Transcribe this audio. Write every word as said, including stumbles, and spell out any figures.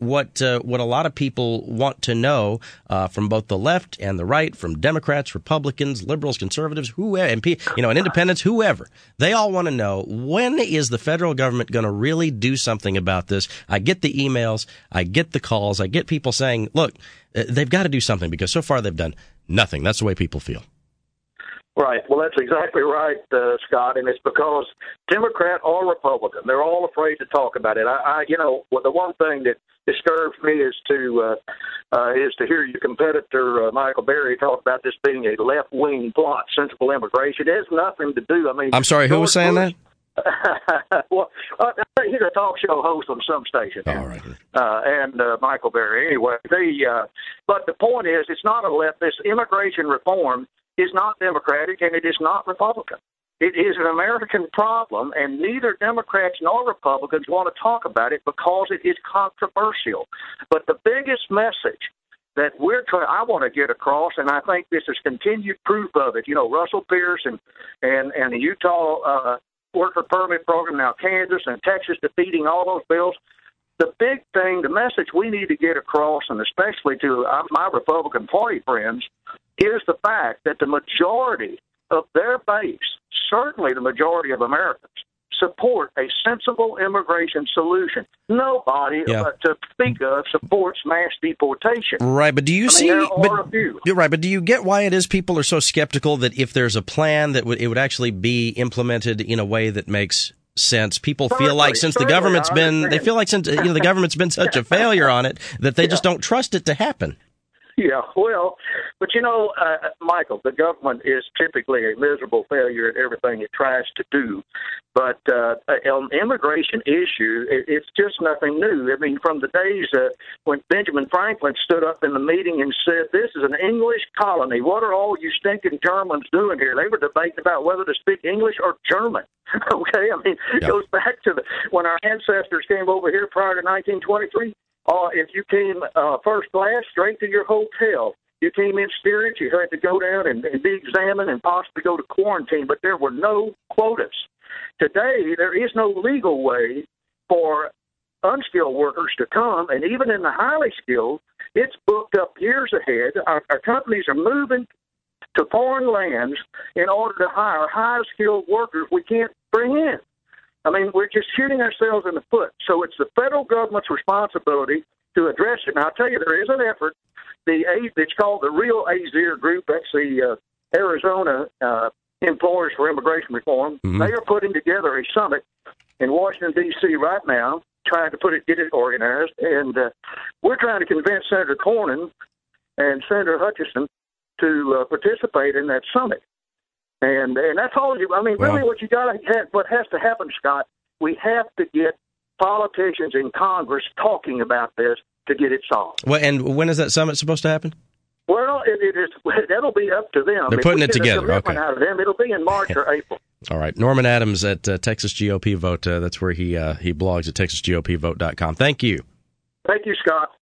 what uh, what a lot of people want to know uh, from both the left and the right, from Democrats, Republicans, liberals, conservatives, whoever, and you know, and independents, whoever. They all want to know, when is the federal government going to really do something about this? I get the emails, I get the calls, I get people saying, look, they've got to do something, because so far they've done nothing. That's the way people feel. Right. Well, that's exactly right, uh, Scott, and it's because Democrat or Republican, they're all afraid to talk about it. I, I you know, well, the one thing that disturbs me is to uh, uh, is to hear your competitor uh, Michael Berry talk about this being a left-wing plot, sensible immigration. It has nothing to do. I mean, I'm sorry, who was saying that? well, uh, he's a talk show host on some station. All right. Uh, and uh, Michael Berry. Anyway, the uh, but the point is, it's not a left. This immigration reform is not Democratic, and it is not Republican. It is an American problem, and neither Democrats nor Republicans want to talk about it because it is controversial. But the biggest message that we're trying, I want to get across, and I think this is continued proof of it. You know, Russell Pierce and and, and the Utah uh, worker permit program, now Kansas and Texas defeating all those bills. The big thing, the message we need to get across, and especially to uh, my Republican Party friends, is the fact that the majority of their base, certainly the majority of Americans, support a sensible immigration solution. Nobody, yeah. uh, to speak of, supports mass deportation. Right, but do you I see? mean, there but, are a few. You're right, but do you get why it is people are so skeptical that if there's a plan that would it would actually be implemented in a way that makes sense? People certainly, feel like since the government's been, they feel like since you know the government's been such a failure on it that they yeah. just don't trust it to happen. Yeah, well, but you know, uh, Michael, the government is typically a miserable failure at everything it tries to do. But uh, on the immigration issue, it, it's just nothing new. I mean, from the days uh, when Benjamin Franklin stood up in the meeting and said, "This is an English colony. What are all you stinking Germans doing here?" They were debating about whether to speak English or German. Okay, I mean, it yep. goes back to the, when our ancestors came over here prior to nineteen twenty-three. Uh, if you came uh, first class, straight to your hotel. You came in steerage, you had to go down and, and be examined and possibly go to quarantine, but there were no quotas. Today, there is no legal way for unskilled workers to come, and even in the highly skilled, it's booked up years ahead. Our, our companies are moving to foreign lands in order to hire high-skilled workers we can't bring in. I mean, we're just shooting ourselves in the foot. So it's the federal government's responsibility to address it. Now, I'll tell you, there is an effort. The It's called the Real AZER Group. That's the uh, Arizona uh, Employers for Immigration Reform. Mm-hmm. They are putting together a summit in Washington, D C right now, trying to put it, get it organized. And uh, we're trying to convince Senator Cornyn and Senator Hutchinson to uh, participate in that summit. And and that's all you. I mean, really, well, what you got to have, what has to happen, Scott, we have to get politicians in Congress talking about this to get it solved. Well, and when is that summit supposed to happen? Well, it, it is. That'll be up to them. They're if putting it together. Okay. Out of them, it'll be in March or April. All right. Norman Adams at uh, Texas G O P Vote. Uh, that's where he uh, he blogs at texas G O P vote dot com. Thank you. Thank you, Scott.